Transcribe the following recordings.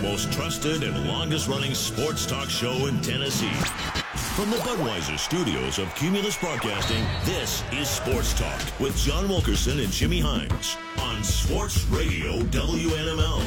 most trusted and longest-running sports talk show in Tennessee. From the Budweiser studios of Cumulus Broadcasting, this is Sports Talk with John Wilkerson and Jimmy Himes on Sports Radio WNML.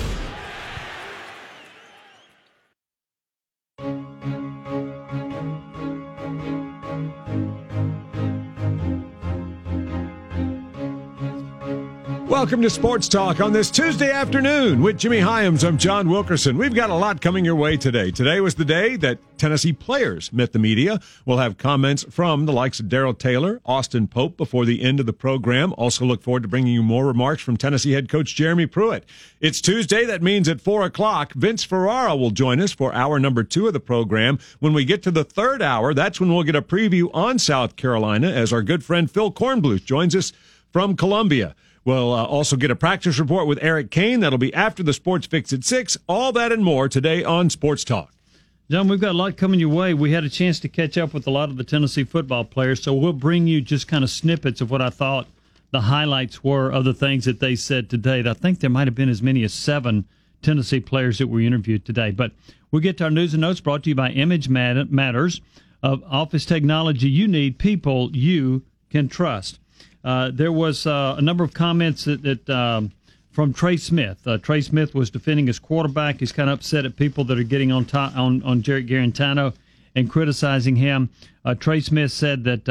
Welcome to Sports Talk on this Tuesday afternoon with Jimmy Hyams. I'm John Wilkerson. We've got a lot coming your way today. Today was the day that Tennessee players met the media. We'll have comments from the likes of Darrell Taylor, Austin Pope before the end of the program. Also look forward to bringing you more remarks from Tennessee head coach Jeremy Pruitt. It's Tuesday. That means at 4 o'clock, Vince Ferrara will join us for hour number 2 of the program. When we get to the third hour, that's when we'll get a preview on South Carolina as our good friend Phil Kornbluth joins us from Columbia. We'll also get a practice report with Eric Kane. That'll be after the Sports Fix at 6. All that and more today on Sports Talk. John, we've got a lot coming your way. We had a chance to catch up with a lot of the Tennessee football players, so we'll bring you just kind of snippets of what I thought the highlights were of the things that they said today. I think there might have been as many as 7 Tennessee players that were interviewed today. But we'll get to our news and notes brought to you by Image Matters, of office technology you need, people you can trust. There was a number of comments that from Trey Smith. Trey Smith was defending his quarterback. He's kind of upset at people that are getting on Jarrett Guarantano and criticizing him. Trey Smith said that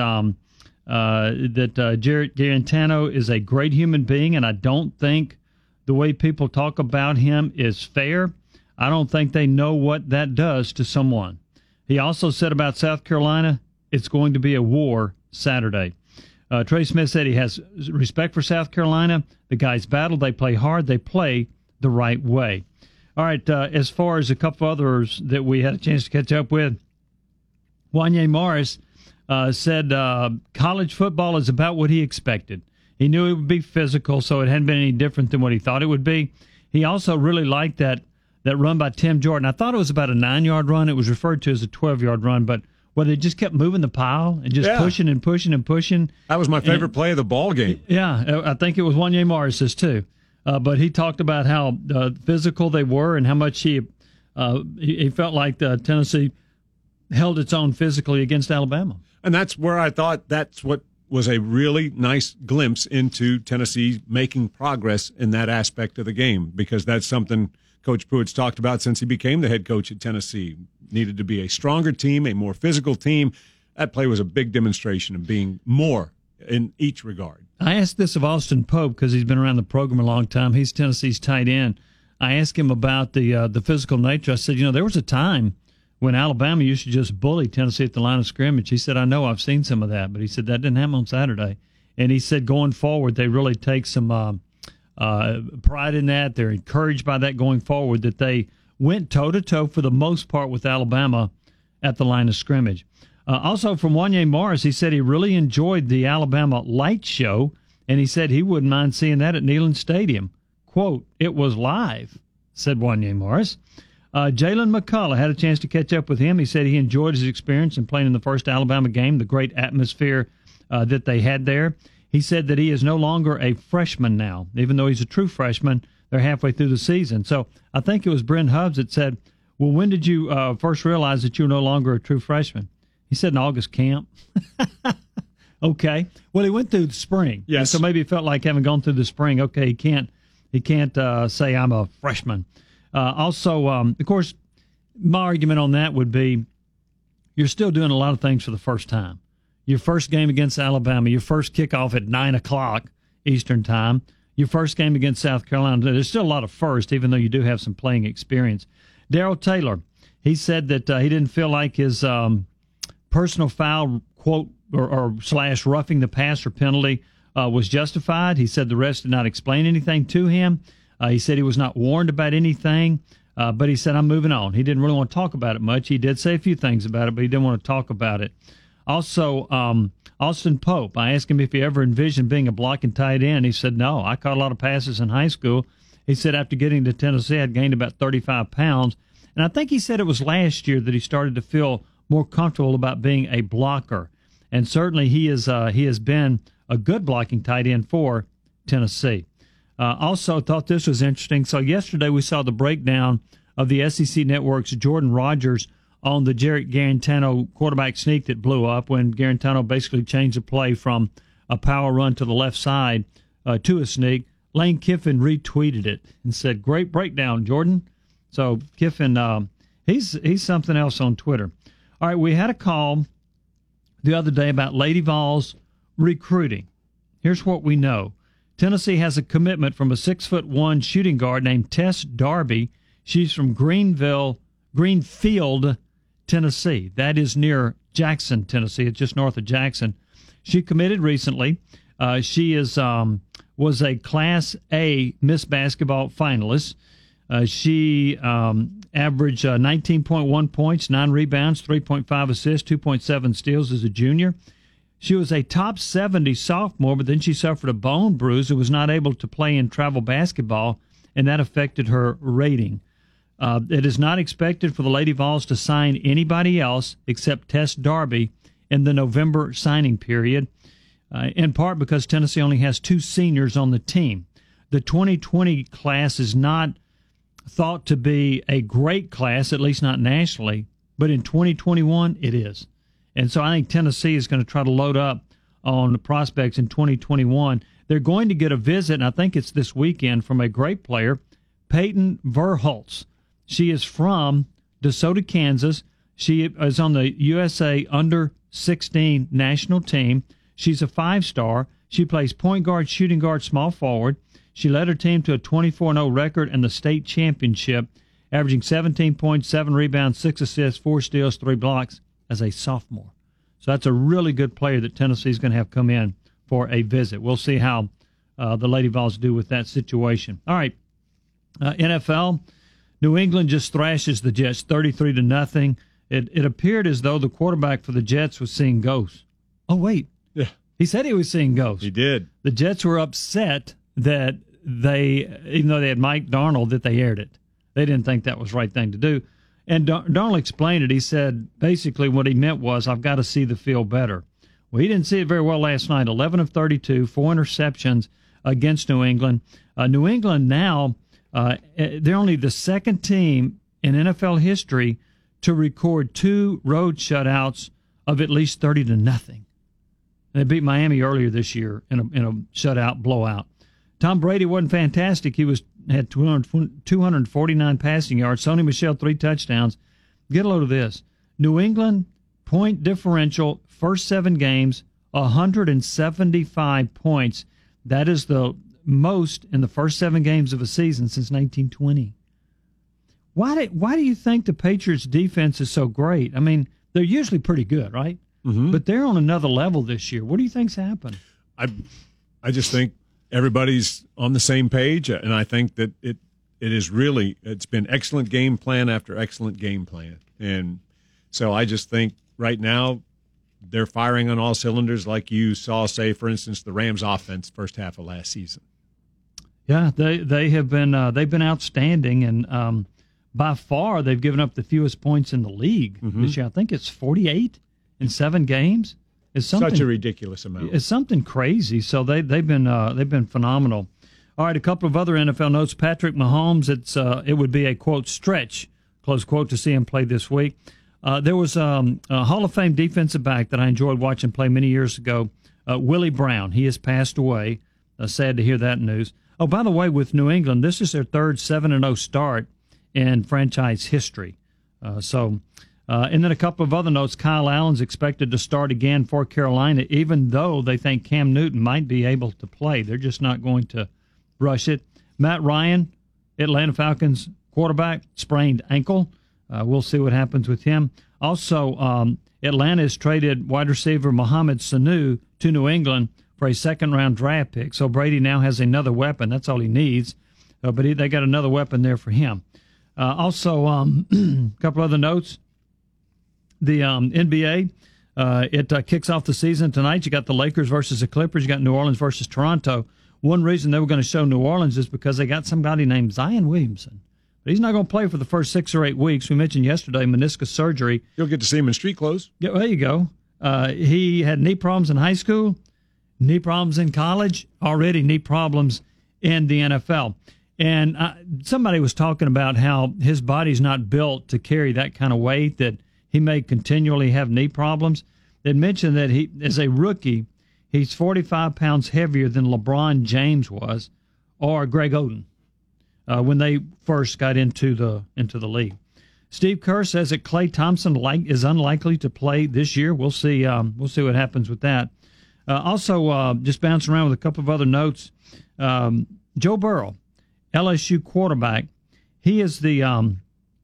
Jarrett Guarantano is a great human being, and I don't think the way people talk about him is fair. I don't think they know what that does to someone. He also said about South Carolina, it's going to be a war Saturday. Trey Smith said he has respect for South Carolina. The guys battle. They play hard. They play the right way. All right, as far as a couple others that we had a chance to catch up with, Wanya Morris said college football is about what he expected. He knew it would be physical, so it hadn't been any different than what he thought it would be. He also really liked that run by Tim Jordan. I thought it was about a 9-yard run. It was referred to as a 12-yard run, but where they just kept moving the pile and just pushing and pushing and pushing. That was my favorite play of the ball game. Yeah, I think it was Wanya Morris's too. But he talked about how physical they were and how much he felt like Tennessee held its own physically against Alabama. And that's where I thought that's what was a really nice glimpse into Tennessee making progress in that aspect of the game, because that's something Coach Pruitt's talked about since he became the head coach at Tennessee. Needed to be a stronger team, a more physical team. That play was a big demonstration of being more in each regard. I asked this of Austin Pope because he's been around the program a long time. He's Tennessee's tight end. I asked him about the physical nature. I said, there was a time when Alabama used to just bully Tennessee at the line of scrimmage. He said, I know, I've seen some of that. But he said that didn't happen on Saturday. And he said going forward, they really take some pride in that. They're encouraged by that going forward, that they went toe-to-toe for the most part with Alabama at the line of scrimmage. Also from Wanya Morris, he said he really enjoyed the Alabama light show, and he said he wouldn't mind seeing that at Neyland Stadium. Quote, it was live, said Wanya Morris. Jalen McCullough, had a chance to catch up with him. He said he enjoyed his experience in playing in the first Alabama game, the great atmosphere that they had there. He said that he is no longer a freshman now, even though he's a true freshman. They're halfway through the season. So I think it was Brent Hubbs that said, well, when did you first realize that you're no longer a true freshman? He said in August camp. Okay. Well, he went through the spring. Yes. So maybe it felt like having gone through the spring. Okay, he can't say I'm a freshman. Also, of course, my argument on that would be you're still doing a lot of things for the first time. Your first game against Alabama, your first kickoff at 9 o'clock Eastern time, your first game against South Carolina. There's still a lot of first, even though you do have some playing experience. Darrell Taylor, he said that he didn't feel like his personal foul, quote, or slash roughing the passer penalty was justified. He said the refs did not explain anything to him. He said he was not warned about anything, but he said, I'm moving on. He didn't really want to talk about it much. He did say a few things about it, but he didn't want to talk about it. Also, Austin Pope, I asked him if he ever envisioned being a blocking tight end. He said, no, I caught a lot of passes in high school. He said after getting to Tennessee, I'd gained about 35 pounds. And I think he said it was last year that he started to feel more comfortable about being a blocker. And certainly he has been a good blocking tight end for Tennessee. Also thought this was interesting. So yesterday we saw the breakdown of the SEC Network's Jordan Rogers on the Jarrett Garantano quarterback sneak that blew up when Garantano basically changed the play from a power run to the left side to a sneak. Lane Kiffin retweeted it and said, "Great breakdown, Jordan." So Kiffin, he's something else on Twitter. All right, we had a call the other day about Lady Vols recruiting. Here's what we know. Tennessee has a commitment from a 6'1" shooting guard named Tess Darby. She's from Greenfield, Tennessee. That is near Jackson, Tennessee. It's just north of Jackson. She committed recently. She was a Class A Miss Basketball finalist. She averaged 19.1 points, 9 rebounds, 3.5 assists, 2.7 steals as a junior. She was a top 70 sophomore, but then she suffered a bone bruise and was not able to play in travel basketball, and that affected her rating. It is not expected for the Lady Vols to sign anybody else except Tess Darby in the November signing period, in part because Tennessee only has 2 seniors on the team. The 2020 class is not thought to be a great class, at least not nationally, but in 2021 it is. And so I think Tennessee is going to try to load up on the prospects in 2021. They're going to get a visit, and I think it's this weekend, from a great player, Peyton Verhulst. She is from DeSoto, Kansas. She is on the USA Under-16 national team. She's a 5-star. She plays point guard, shooting guard, small forward. She led her team to a 24-0 record in the state championship, averaging 17 points, 7 rebounds, 6 assists, 4 steals, 3 blocks as a sophomore. So that's a really good player that Tennessee's going to have come in for a visit. We'll see how the Lady Vols do with that situation. All right, NFL. New England just thrashes the Jets 33-0. It appeared as though the quarterback for the Jets was seeing ghosts. Oh, wait. Yeah. He said he was seeing ghosts. He did. The Jets were upset that even though they had Mike Darnold, that they aired it. They didn't think that was the right thing to do. And Darnold explained it. He said basically what he meant was, I've got to see the field better. Well, he didn't see it very well last night. 11 of 32, 4 interceptions against New England. New England now, they're only the second team in NFL history to record 2 road shutouts of at least 30-0. They beat Miami earlier this year in a shutout blowout. Tom Brady wasn't fantastic. He had 249 passing yards. Sony Michel 3 touchdowns. Get a load of this. New England point differential first 7 games, 175 points. That is the most in the first 7 games of a season since 1920. Why do you think the Patriots defense is so great? I mean, they're usually pretty good, right? Mm-hmm. But they're on another level this year. What do you think's happened? I just think everybody's on the same page, and I think that it's been excellent game plan after excellent game plan. And so I just think right now they're firing on all cylinders, like you saw, say, for instance, the Rams offense first half of last season. Yeah, they have been they've been outstanding, and by far they've given up the fewest points in the league this year. I think it's 48 in 7 games. It's such a ridiculous amount. It's something crazy. So they've been phenomenal. All right, a couple of other NFL notes. Patrick Mahomes, it would be a quote stretch, close quote, to see him play this week. There was a Hall of Fame defensive back that I enjoyed watching play many years ago, Willie Brown. He has passed away. Sad to hear that news. Oh, by the way, with New England, this is their third 7-0 start in franchise history. And then a couple of other notes. Kyle Allen's expected to start again for Carolina, even though they think Cam Newton might be able to play. They're just not going to rush it. Matt Ryan, Atlanta Falcons quarterback, sprained ankle. We'll see what happens with him. Also, Atlanta has traded wide receiver Mohamed Sanu to New England for a second-round draft pick. So Brady now has another weapon. That's all he needs. But they got another weapon there for him. Also, a couple other notes. The NBA, it kicks off the season tonight. You got the Lakers versus the Clippers. You got New Orleans versus Toronto. One reason they were going to show New Orleans is because they got somebody named Zion Williamson. But he's not going to play for the first 6 or 8 weeks. We mentioned yesterday meniscus surgery. You'll get to see him in street clothes. Yeah, there you go. He had knee problems in high school, knee problems in college, already knee problems in the NFL. And somebody was talking about how his body's not built to carry that kind of weight, that he may continually have knee problems. They mentioned that he, as a rookie, he's 45 pounds heavier than LeBron James was, or Greg Oden, when they first got into the league. Steve Kerr says that Klay Thompson is unlikely to play this year. We'll see. We'll see what happens with that. Also, just bouncing around with a couple of other notes. Joe Burrow, LSU quarterback. He is the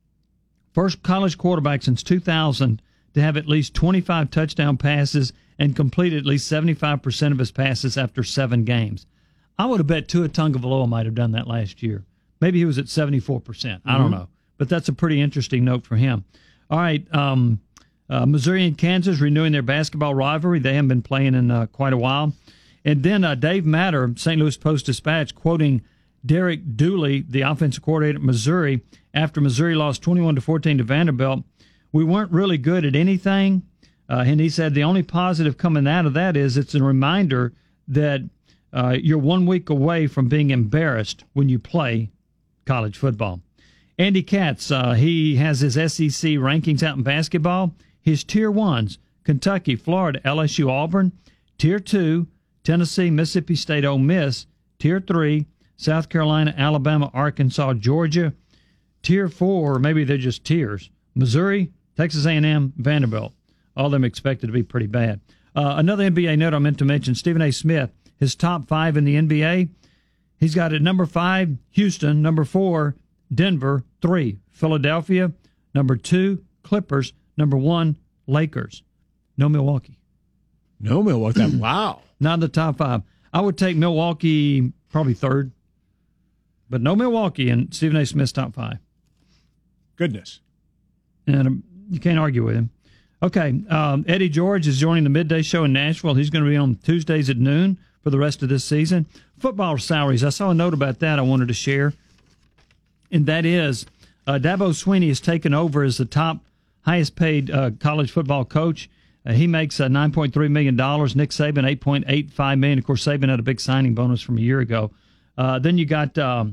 first college quarterback since 2000 to have at least 25 touchdown passes and complete at least 75% of his passes after 7 games. I would have bet Tua Tagovailoa might have done that last year. Maybe he was at 74%. I don't know. But that's a pretty interesting note for him. All right, Missouri and Kansas renewing their basketball rivalry. They haven't been playing in quite a while. And then Dave Matter, St. Louis Post-Dispatch, quoting Derek Dooley, the offensive coordinator at Missouri, after Missouri lost 21-14 to Vanderbilt. We weren't really good at anything. And he said the only positive coming out of that is it's a reminder that you're 1 week away from being embarrassed when you play college football. Andy Katz, he has his SEC rankings out in basketball. His Tier 1s, Kentucky, Florida, LSU, Auburn. Tier 2, Tennessee, Mississippi State, Ole Miss. Tier 3, South Carolina, Alabama, Arkansas, Georgia. Tier 4, maybe they're just tiers, Missouri, Texas A&M, Vanderbilt. All of them expected to be pretty bad. Another NBA note I meant to mention, Stephen A. Smith, his top 5 in the NBA. He's got at number 5, Houston, number 4, Denver, 3, Philadelphia, number 2, Clippers, number 1, Lakers. No Milwaukee. No Milwaukee. Wow. Not in the top 5. I would take Milwaukee probably 3rd, but no Milwaukee in Stephen A. Smith's top 5. Goodness. And you can't argue with him. Okay, Eddie George is joining the midday show in Nashville. He's going to be on Tuesdays at noon for the rest of this season. Football salaries, I saw a note about that I wanted to share. And that is, Dabo Swinney has taken over as the top highest-paid college football coach. He makes $9.3 million. Nick Saban, $8.85 million. Of course, Saban had a big signing bonus from a year ago. Then you got Jim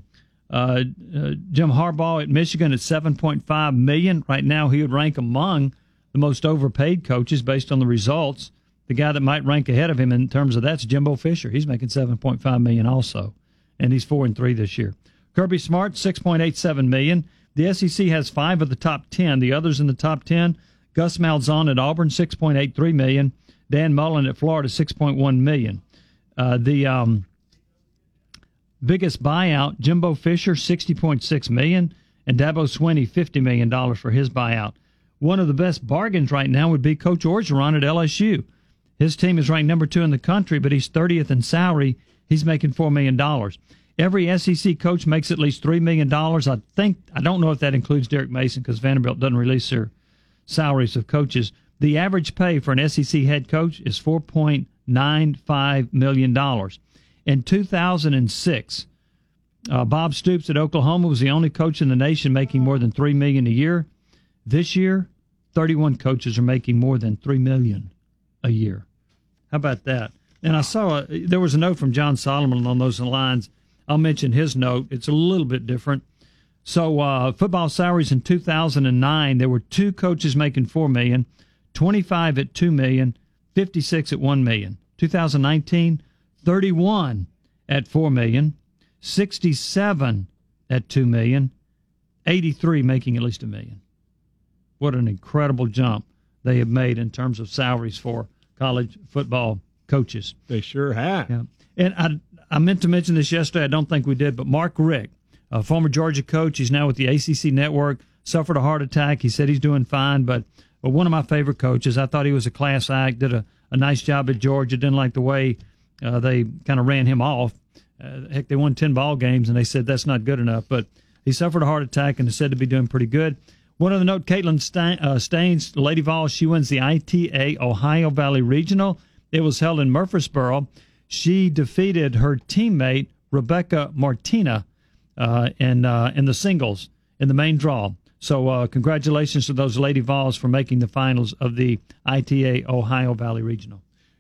Harbaugh at Michigan at $7.5 million. Right now, he would rank among the most overpaid coaches based on the results. The guy that might rank ahead of him in terms of that's Jimbo Fisher. He's making $7.5 million also, and he's 4-3 this year. Kirby Smart, $6.87 million. The SEC has 5 of the top 10. The others in the top 10, Gus Malzahn at Auburn, $6.83 million. Dan Mullen at Florida, $6.1 million. The biggest buyout, Jimbo Fisher, $60.6 million, and Dabo Swinney, $50 million for his buyout. One of the best bargains right now would be Coach Orgeron at LSU. His team is ranked number 2 in the country, but he's 30th in salary. He's making $4 million. Every SEC coach makes at least $3 million. I don't know if that includes Derek Mason because Vanderbilt doesn't release their salaries of coaches. The average pay for an SEC head coach is $4.95 million. In 2006, Bob Stoops at Oklahoma was the only coach in the nation making more than $3 million a year. This year, 31 coaches are making more than $3 million a year. How about that? And I saw there was a note from John Solomon on those lines. I'll mention his note. It's a little bit different. So football salaries in 2009, there were 2 coaches making $4 million, 25 at $2 million, 56 at $1 million. 2019, 31 at $4 million, 67 at $2 million, 83 making at least $1 million. What an incredible jump they have made in terms of salaries for college football coaches. They sure have. Yeah. And I meant to mention this yesterday. I don't think we did, but Mark Richt, a former Georgia coach, he's now with the ACC Network, suffered a heart attack. He said he's doing fine, but one of my favorite coaches. I thought he was a class act, did a nice job at Georgia, didn't like the way they kind of ran him off. Heck, they won 10 ball games, and they said that's not good enough. But he suffered a heart attack and is said to be doing pretty good. One other note, Caitlin Staines, Lady Vols, she wins the ITA Ohio Valley Regional. It was held in Murfreesboro. She defeated her teammate, Rebecca Martina, in the singles in the main draw. So congratulations to those Lady Vols for making the finals of the ITA Ohio Valley Regional.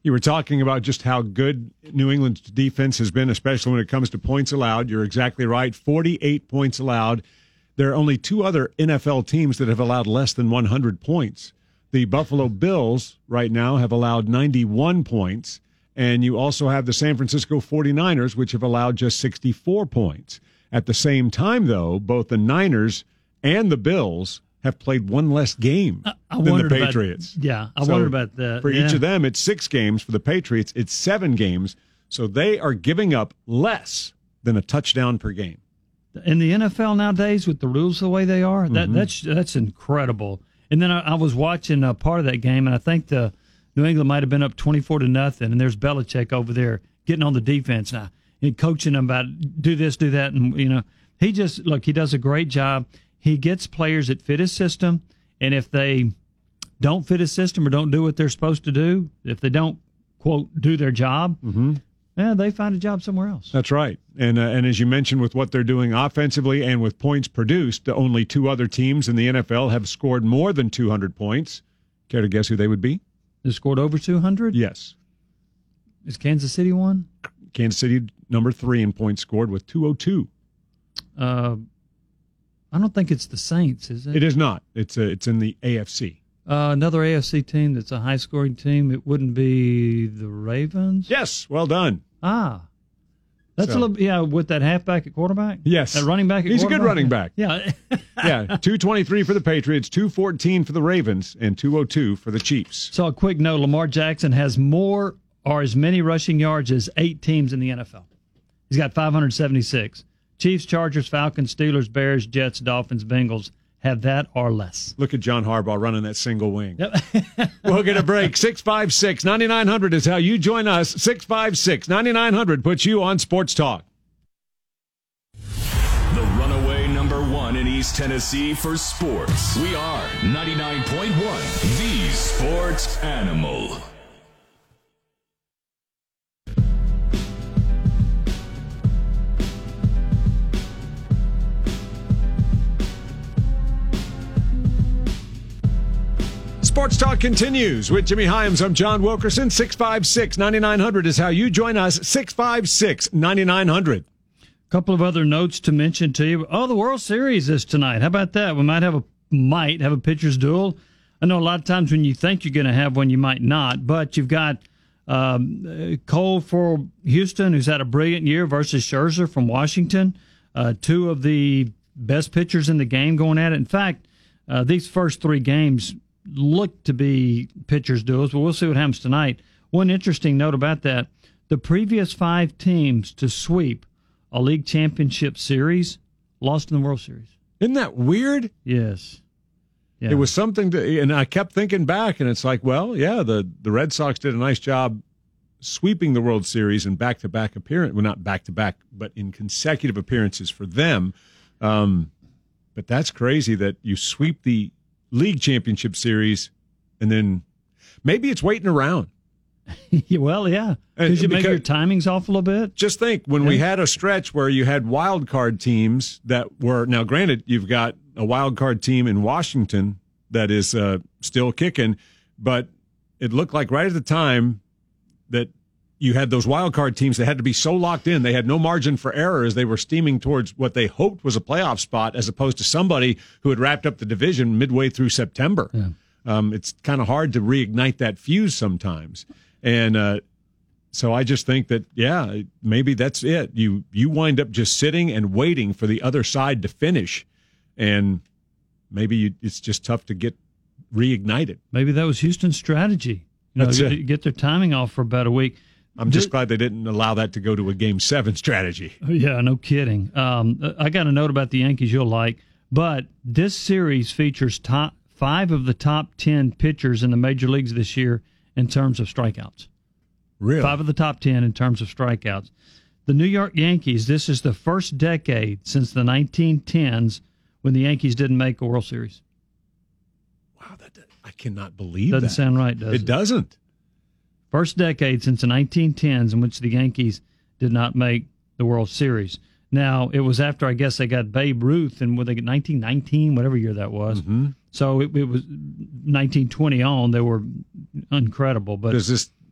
You were talking about just how good New England's defense has been, especially when it comes to points allowed. You're exactly right. 48 points allowed. There are only two other NFL teams that have allowed less than 100 points. The Buffalo Bills right now have allowed 91 points, and you also have the San Francisco 49ers, which have allowed just 64 points. At the same time, though, both the Niners and the Bills have played one less game than the Patriots. I wondered about that. For each of them, it's 6 games. For the Patriots, it's 7 games. So they are giving up less than a touchdown per game. In the NFL nowadays, with the rules the way they are, that's incredible. And then I was watching a part of that game, and I think the New England might have been up 24-0, and there's Belichick over there getting on the defense now and coaching them about do this, do that, and he does a great job. He gets players that fit his system, and if they don't fit his system or don't do what they're supposed to do, if they don't quote do their job. They find a job somewhere else. That's right. And as you mentioned, with what they're doing offensively and with points produced, only 2 other teams in the NFL have scored more than 200 points. Care to guess who they would be? They scored over 200? Yes. Is Kansas City one? Kansas City, number 3 in points scored with 202. I don't think it's the Saints, is it? It is not. It's in the AFC. Another AFC team that's a high-scoring team. It wouldn't be the Ravens? Yes, well done. That's a little, with that halfback at quarterback? Yes. That running back at He's quarterback? a good running back. Yeah. Yeah, 223 for the Patriots, 214 for the Ravens, and 202 for the Chiefs. So a quick note, Lamar Jackson has more or as many rushing yards as 8 teams in the NFL. He's got 576. Chiefs, Chargers, Falcons, Steelers, Bears, Jets, Dolphins, Bengals have that or less. Look at John Harbaugh running that single wing. Yep. We'll get a break. 656-9900 is how you join us. 656-9900 puts you on Sports Talk. The runaway number 1 in East Tennessee for sports. We are 99.1, the Sports Animal. Sports Talk continues with Jimmy Hyams. I'm John Wilkerson. 656-9900 is how you join us. 656-9900. A couple of other notes to mention to you. The World Series is tonight. How about that? We might have a pitcher's duel. I know a lot of times when you think you're going to have one, you might not. But you've got Cole for Houston, who's had a brilliant year, versus Scherzer from Washington. 2 of the best pitchers in the game going at it. In fact, these first 3 games look to be pitchers' duels, but we'll see what happens tonight. One interesting note about that, the previous 5 teams to sweep a league championship series lost in the World Series. Isn't that weird? Yes. Yeah. It was something and I kept thinking back, and it's like, well, yeah, the Red Sox did a nice job sweeping the World Series in back-to-back appearance. Well, not back-to-back, but in consecutive appearances for them. But that's crazy that you sweep the league championship series, and then maybe it's waiting around. Well, yeah. Because you make your timings off a little bit. Just think, when we had a stretch where you had wild card teams that were, now granted, you've got a wild card team in Washington that is still kicking, but it looked like right at the time that you had those wild card teams that had to be so locked in, they had no margin for error as they were steaming towards what they hoped was a playoff spot, as opposed to somebody who had wrapped up the division midway through September. Yeah. It's kind of hard to reignite that fuse sometimes. And so I just think that, yeah, maybe that's it. You wind up just sitting and waiting for the other side to finish, and maybe it's just tough to get reignited. Maybe that was Houston's strategy. Get their timing off for about a week. I'm just glad they didn't allow that to go to a Game 7 strategy. Yeah, no kidding. I got a note about the Yankees you'll like, but this series features 5 of the top 10 pitchers in the major leagues this year in terms of strikeouts. Really? 5 of the top 10 in terms of strikeouts. The New York Yankees, this is the first decade since the 1910s when the Yankees didn't make a World Series. Wow, I cannot believe that. Doesn't sound right, does it? It doesn't. First decade since the 1910s in which the Yankees did not make the World Series. Now, it was after, I guess, they got Babe Ruth, and they get 1919, whatever year that was. Mm-hmm. So it was 1920 on. They were incredible. But does this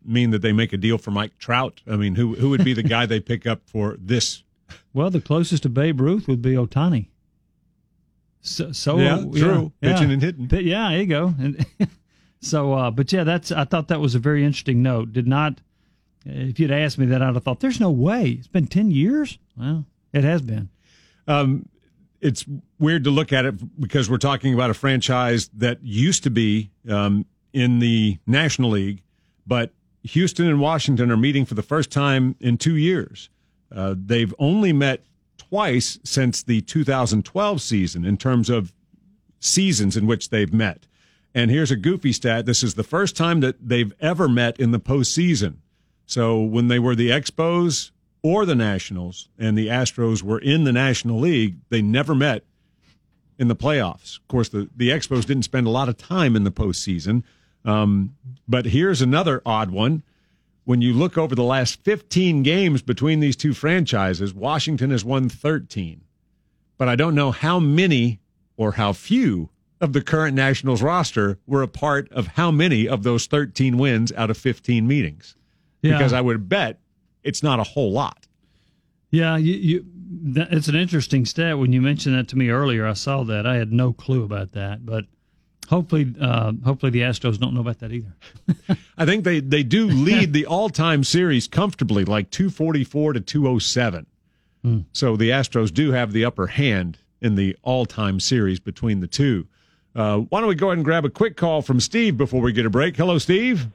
mean that they make a deal for Mike Trout. I mean, who would be the guy they pick up for this? Well, the closest to Babe Ruth would be Ohtani. So yeah, true. Pitching and hitting. Yeah, there you go. And so, but yeah, I thought that was a very interesting note. Did not, if you'd asked me that, I'd have thought, there's no way. It's been 10 years? Well, it has been. It's weird to look at it because we're talking about a franchise that used to be in the National League, but Houston and Washington are meeting for the first time in 2 years. They've only met twice since the 2012 season in terms of seasons in which they've met. And here's a goofy stat. This is the first time that they've ever met in the postseason. So when they were the Expos or the Nationals and the Astros were in the National League, they never met in the playoffs. Of course, the Expos didn't spend a lot of time in the postseason. But here's another odd one. When you look over the last 15 games between these two franchises, Washington has won 13. But I don't know how many or how few of the current Nationals roster were a part of how many of those 13 wins out of 15 meetings. Yeah. Because I would bet it's not a whole lot. Yeah, it's an interesting stat. When you mentioned that to me earlier, I saw that. I had no clue about that, but hopefully the Astros don't know about that either. I think they do lead the all-time series comfortably, like 244 to 207. So the Astros do have the upper hand in the all-time series between the two. Why don't we go ahead and grab a quick call from Steve before we get a break? Hello, Steve.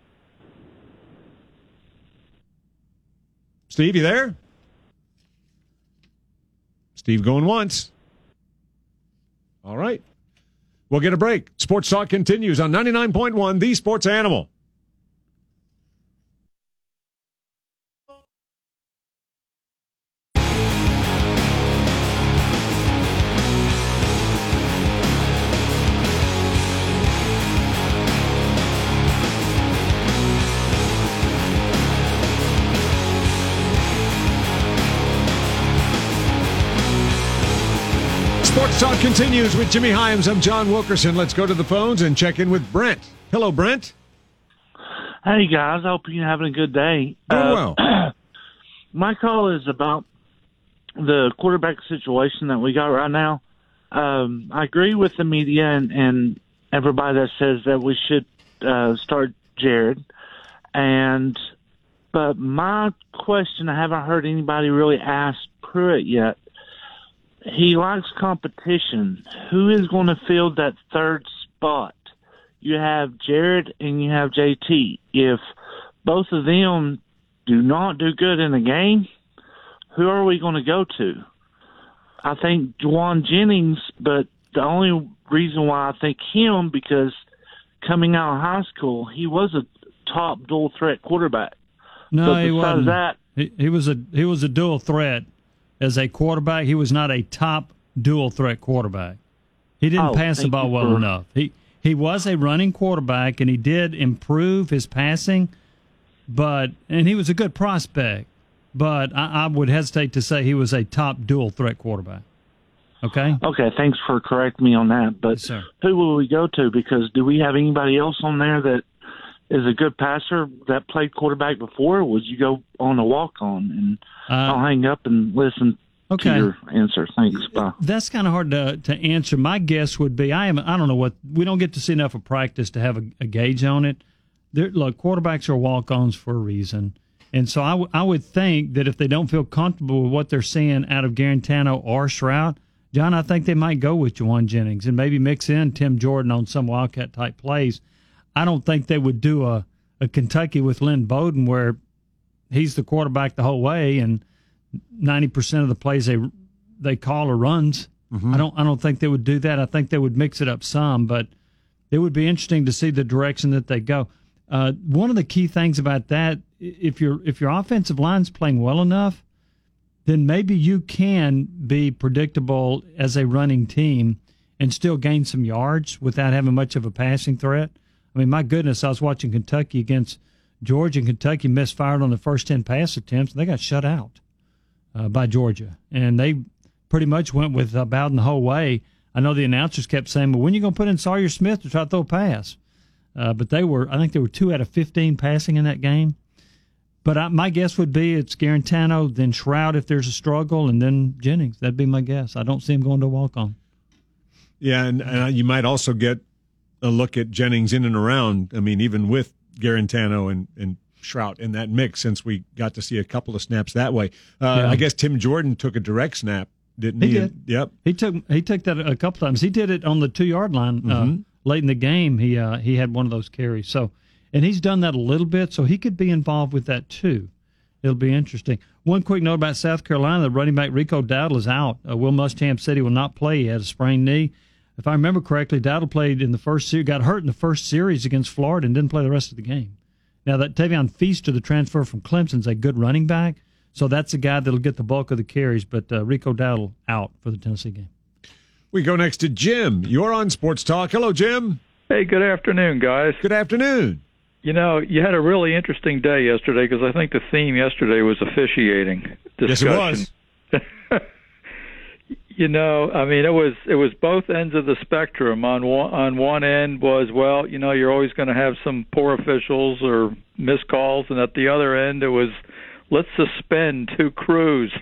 Steve, you there? Steve going once. All right. We'll get a break. Sports Talk continues on 99.1, The Sports Animal. Sports Talk continues with Jimmy Hyams. I'm John Wilkerson. Let's go to the phones and check in with Brent. Hello, Brent. Hey, guys. I hope you're having a good day. Doing well. My call is about the quarterback situation that we got right now. I agree with the media and everybody that says that we should start Jared. But my question, I haven't heard anybody really ask Pruitt yet. He likes competition. Who is going to fill that third spot? You have Jared and you have JT. If both of them do not do good in the game, who are we going to go to? I think Juwan Jennings, but the only reason why I think him, because coming out of high school, he was a top dual threat quarterback. No, he wasn't. He was a dual threat. As a quarterback, he was not a top dual threat quarterback. He didn't pass the ball well enough. He was a running quarterback, and he did improve his passing, and he was a good prospect. But I would hesitate to say he was a top dual threat quarterback. Okay? Okay, thanks for correcting me on that. But yes, who will we go to? Because do we have anybody else on there that is a good passer that played quarterback before? Or would you go on a walk-on? And I'll hang up and listen to your answer. Thanks. Bye. That's kind of hard to answer. My guess would be I don't know what – we don't get to see enough of practice to have a gauge on it. Look, quarterbacks are walk-ons for a reason. And so I would think that if they don't feel comfortable with what they're seeing out of Garantano or Shroud, John, I think they might go with Juwan Jennings and maybe mix in Tim Jordan on some Wildcat-type plays. I don't think they would do a Kentucky with Lynn Bowden where he's the quarterback the whole way and 90% of the plays they call are runs. Mm-hmm. I don't think they would do that. I think they would mix it up some, but it would be interesting to see the direction that they go. One of the key things about that, if your offensive line's playing well enough, then maybe you can be predictable as a running team and still gain some yards without having much of a passing threat. I mean, my goodness, I was watching Kentucky against Georgia, and Kentucky misfired on the first 10 pass attempts, and they got shut out by Georgia. And they pretty much went with Bowden the whole way. I know the announcers kept saying, well, when are you going to put in Sawyer Smith to try to throw a pass? But I think they were 2 out of 15 passing in that game. But my guess would be it's Garantano, then Shroud if there's a struggle, and then Jennings. That'd be my guess. I don't see him going to walk-on. Yeah, and you might also get a look at Jennings in and around. I mean, even with Garantano and Shroud in that mix, since we got to see a couple of snaps that way. I guess Tim Jordan took a direct snap, didn't he? He did. Yep. He took that a couple times. He did it on the 2-yard line late in the game. He had one of those carries. So, and he's done that a little bit, so he could be involved with that too. It'll be interesting. One quick note about South Carolina: the running back Rico Dowdle is out. Will Muschamp said he will not play. He had a sprained knee. If I remember correctly, Dowdle played in the first series, got hurt in the first series against Florida, and didn't play the rest of the game. Now, that Tavion Feaster, the transfer from Clemson, is a good running back, so that's a guy that'll get the bulk of the carries, but Rico Dowdle out for the Tennessee game. We go next to Jim. You're on Sports Talk. Hello, Jim. Hey, good afternoon, guys. Good afternoon. You know, you had a really interesting day yesterday because I think the theme yesterday was officiating discussion. Yes, it was. You know, I mean, it was both ends of the spectrum. On one end was, well, you know, you're always going to have some poor officials or missed calls, and at the other end it was, let's suspend 2 crews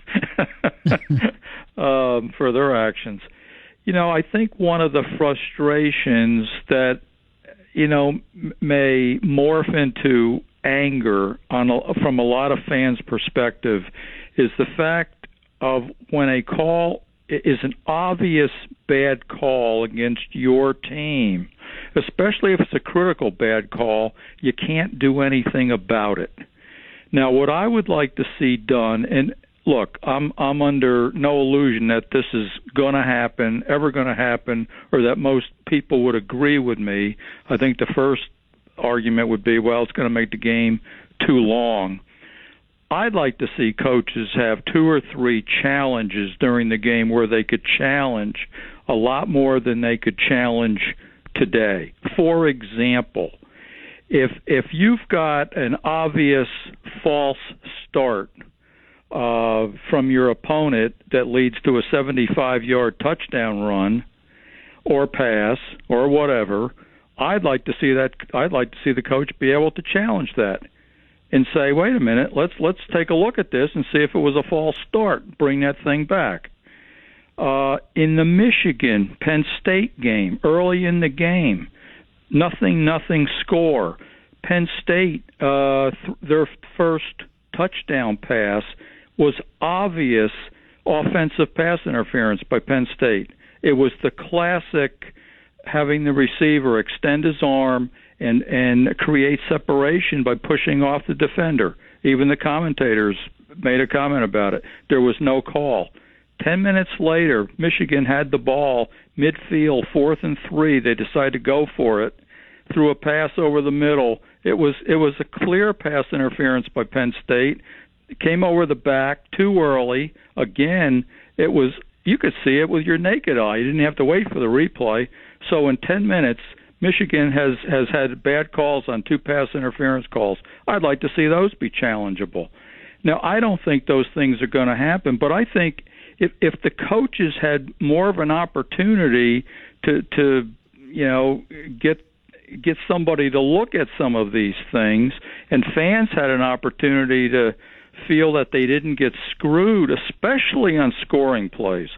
for their actions. You know, I think one of the frustrations that, you know, may morph into anger from a lot of fans' perspective is the fact of when a call is an obvious bad call against your team, especially if it's a critical bad call, you can't do anything about it. Now, what I would like to see done, and look, I'm under no illusion that this is going to happen, ever going to happen, or that most people would agree with me. I think the first argument would be, well, it's going to make the game too long. I'd like to see coaches have 2 or 3 challenges during the game where they could challenge a lot more than they could challenge today. For example, if you've got an obvious false start from your opponent that leads to a 75-yard touchdown run or pass or whatever, I'd like to see the coach be able to challenge that and say, wait a minute, let's take a look at this and see if it was a false start. Bring that thing back. In the Michigan-Penn State game, early in the game, nothing score. Penn State, their first touchdown pass was obvious offensive pass interference by Penn State. It was the classic having the receiver extend his arm and create separation by pushing off the defender. Even the commentators made a comment about it. There was no call. 10 minutes later, Michigan had the ball midfield, 4th and 3. They decided to go for it, threw a pass over the middle. It was a clear pass interference by Penn State. It came over the back too early. Again, you could see it with your naked eye. You didn't have to wait for the replay. So in 10 minutes, Michigan has had bad calls on 2 pass interference calls. I'd like to see those be challengeable. Now, I don't think those things are going to happen, but I think if the coaches had more of an opportunity to get somebody to look at some of these things, and fans had an opportunity to feel that they didn't get screwed, especially on scoring plays.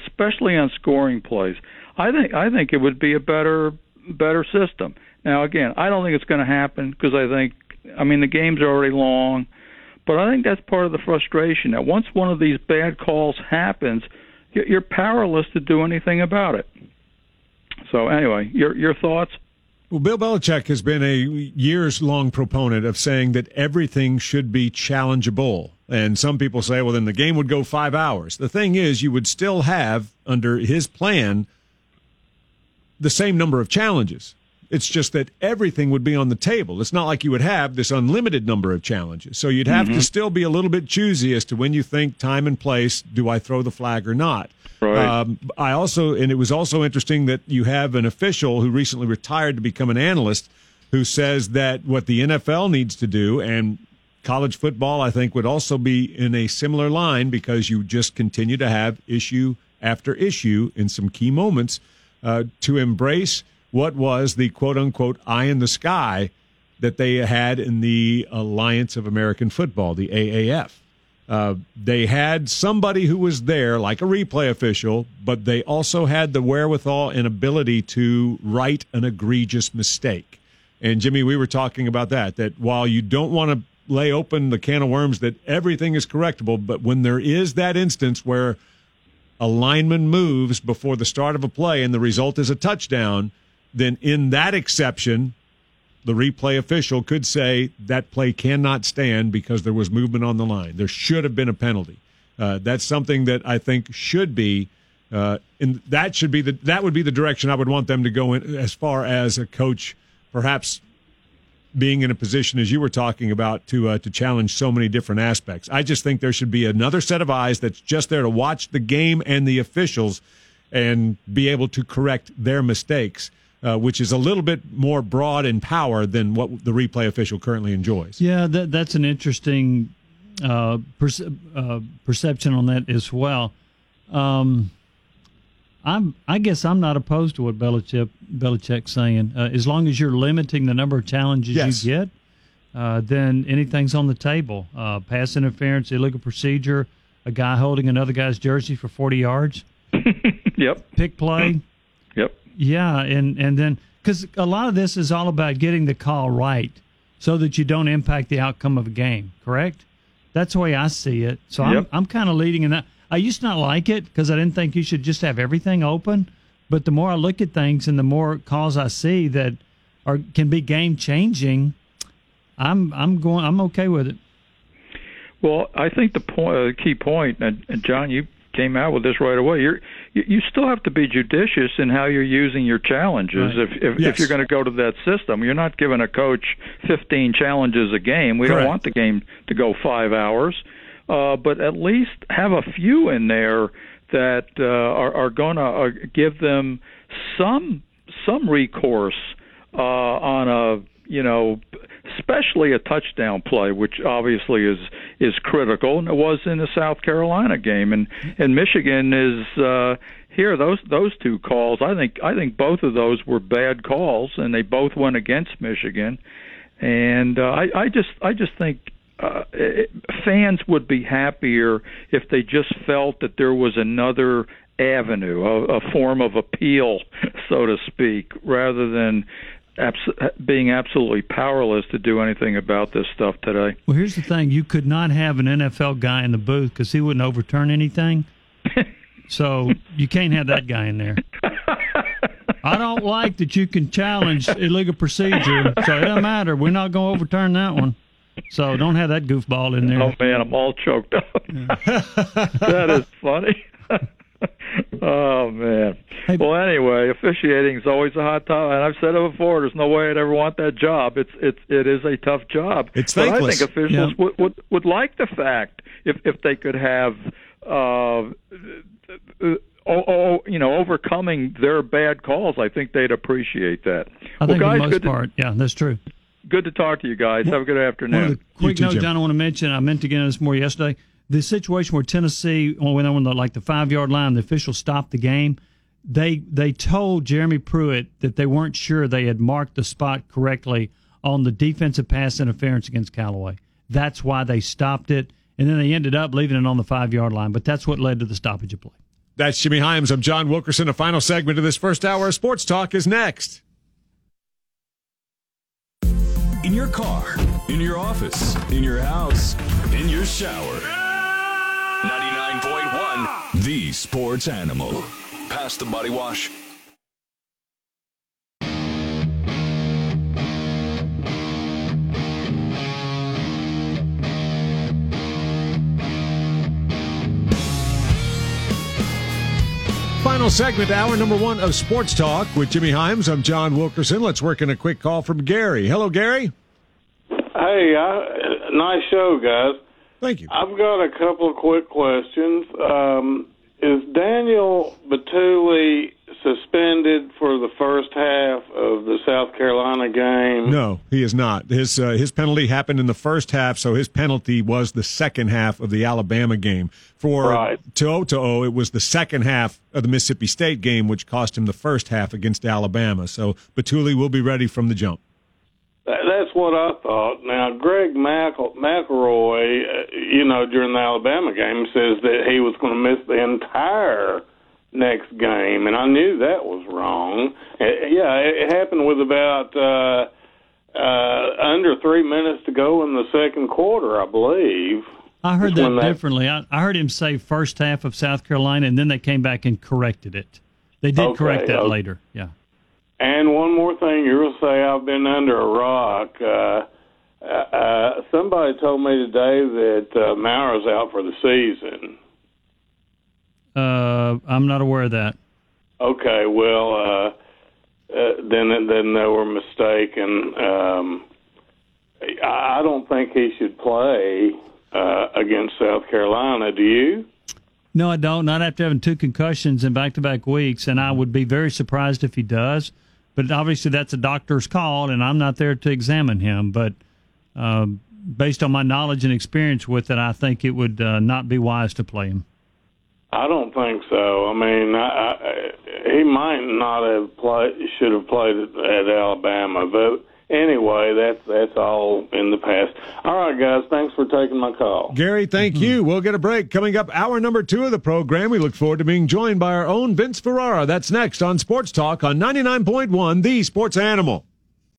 I think it would be a better system. Now, again, I don't think it's going to happen because the games are already long, but I think that's part of the frustration. That once one of these bad calls happens, you're powerless to do anything about it. So anyway, your thoughts? Well, Bill Belichick has been a years-long proponent of saying that everything should be challengeable. And some people say, well, then the game would go 5 hours. The thing is, you would still have, under his plan, the same number of challenges. It's just that everything would be on the table. It's not like you would have this unlimited number of challenges. So you'd have to still be a little bit choosy as to when you think time and place, do I throw the flag or not? Right. And it was also interesting that you have an official who recently retired to become an analyst who says that what the NFL needs to do, and college football, I think, would also be in a similar line because you just continue to have issue after issue in some key moments, to embrace what was the quote-unquote eye in the sky that they had in the Alliance of American Football, the AAF. They had somebody who was there, like a replay official, but they also had the wherewithal and ability to right an egregious mistake. And, Jimmy, we were talking about that while you don't want to lay open the can of worms that everything is correctable, but when there is that instance where a lineman moves before the start of a play and the result is a touchdown, then in that exception, the replay official could say that play cannot stand because there was movement on the line. There should have been a penalty. That's something that I think should be, and that would be the direction I would want them to go in, as far as a coach perhaps being in a position, as you were talking about, to challenge so many different aspects. I just think there should be another set of eyes that's just there to watch the game and the officials and be able to correct their mistakes, which is a little bit more broad in power than what the replay official currently enjoys. Yeah, that's an interesting perception on that as well. I guess I'm not opposed to what Belichick's saying. As long as you're limiting the number of challenges you get, then anything's on the table. Pass interference, illegal procedure, a guy holding another guy's jersey for 40 yards. Yep. Pick play. Yep. Yeah, and then because a lot of this is all about getting the call right so that you don't impact the outcome of a game, correct? That's the way I see it. So I'm kind of leading in that. I used to not like it because I didn't think you should just have everything open. But the more I look at things and the more calls I see that can be game changing, I'm okay with it. Well, I think the key point, and John, you came out with this right away. You still have to be judicious in how you're using your challenges. Right. If you're going to go to that system, you're not giving a coach 15 challenges a game. We don't want the game to go 5 hours. But at least have a few in there that are going to give them some recourse on a, especially a touchdown play, which obviously is critical, and it was in the South Carolina game. And Michigan is here. Those two calls, I think both of those were bad calls, and they both went against Michigan. And I just think. Fans would be happier if they just felt that there was another avenue, a form of appeal, so to speak, rather than being absolutely powerless to do anything about this stuff today. Well, here's the thing. You could not have an NFL guy in the booth because he wouldn't overturn anything. So you can't have that guy in there. I don't like that you can challenge illegal procedure, so it doesn't matter. We're not going to overturn that one. So don't have that goofball in there. Oh, man, I'm all choked up. That is funny. Oh, man. Hey, well, anyway, officiating is always a hot topic. And I've said it before, there's no way I'd ever want that job. It is a tough job. It's thankless. But I think officials would like the fact if they could have overcoming their bad calls. I think they'd appreciate that. I think for the most part, yeah, that's true. Good to talk to you guys. Have a good afternoon. One quick note, John, I want to mention, I meant to get into this more yesterday, the situation where Tennessee, when on the 5-yard line, the officials stopped the game, they told Jeremy Pruitt that they weren't sure they had marked the spot correctly on the defensive pass interference against Callaway. That's why they stopped it, and then they ended up leaving it on the 5-yard line, but that's what led to the stoppage of play. That's Jimmy Hyams. I'm John Wilkerson. A final segment of this first hour of Sports Talk is next. In your car, in your office, in your house, in your shower. 99.1, the Sports Animal. Pass the body wash. Final segment, hour number one of Sports Talk with Jimmy Hyams. I'm John Wilkerson. Let's work in a quick call from Gary. Hello, Gary. Hey, nice show, guys. Thank you. I've got a couple of quick questions. Is Daniel Batuli suspended for the first half of the South Carolina game? No, he is not. His penalty happened in the first half, so his penalty was the second half of the Alabama game. For To'o, it was the second half of the Mississippi State game, which cost him the first half against Alabama. So Batuli will be ready from the jump. That's what I thought. Now, Greg McElroy, during the Alabama game, says that he was going to miss the entire next game, and I knew that was wrong. It happened with about under 3 minutes to go in the second quarter, I believe. I heard that differently. I heard him say first half of South Carolina, and then they came back and corrected it. They did correct that later, yeah. And one more thing, you're going to say I've been under a rock. Somebody told me today that Mauer's out for the season. I'm not aware of that. Okay, well, then they were mistaken. I don't think he should play against South Carolina. Do you? No, I don't. Not after having 2 concussions in back-to-back weeks, and I would be very surprised if he does. But obviously that's a doctor's call, and I'm not there to examine him. But based on my knowledge and experience with it, I think it would not be wise to play him. I don't think so. I mean, he might not have should have played at Alabama, but anyway, that's all in the past. All right, guys, thanks for taking my call. Gary, thank you. We'll get a break. Coming up, hour number 2 of the program. We look forward to being joined by our own Vince Ferrara. That's next on Sports Talk on 99.1, The Sports Animal.